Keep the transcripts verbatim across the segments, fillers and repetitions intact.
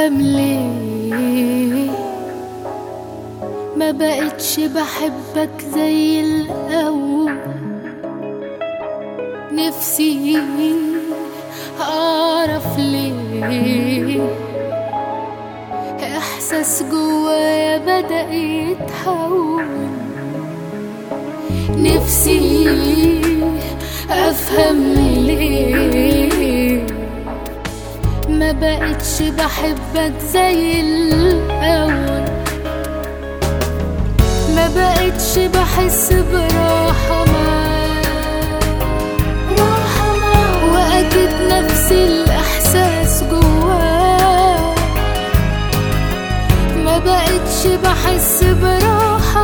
أفهم ليه ما بقتش بحبك زي الأول. نفسي أعرف ليه إحساس جوايا بدأ يتحول. نفسي أفهم ليه ما بقتش بحبك زي الأول. ما بقتش بحس براحة معاك، وأجد نفس الإحساس جواك. ما بقتش بحس براحة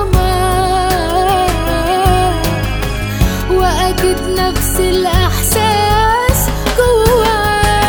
معاك، وأجد نفس الإحساس جواك.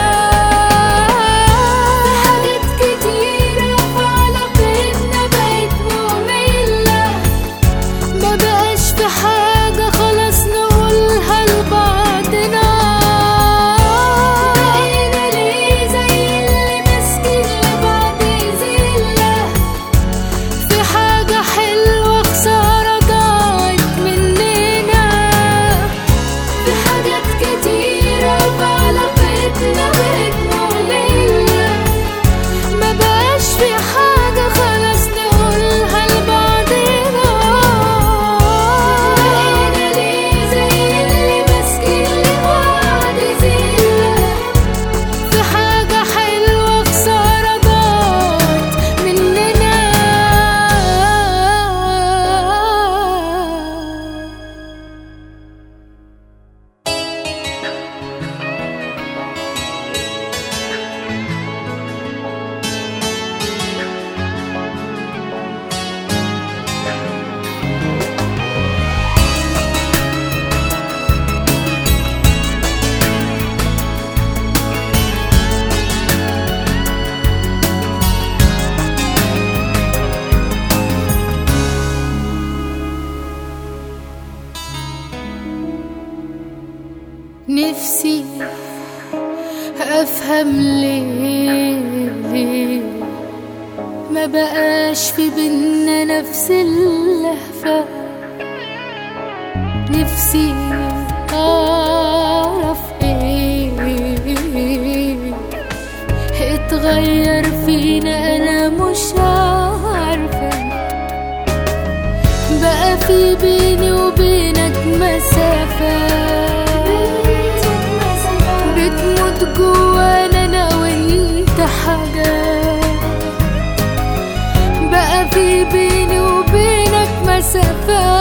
نفسي أفهم ليه ما بقاش في بينا نفس اللهفة. نفسي أعرف إيه اتغير فينا، أنا مش عارفة. بقى في بيني وبينك مسافة بتموت جوانا أنا وإنت حاجة. بقى في بيني وبينك مسافة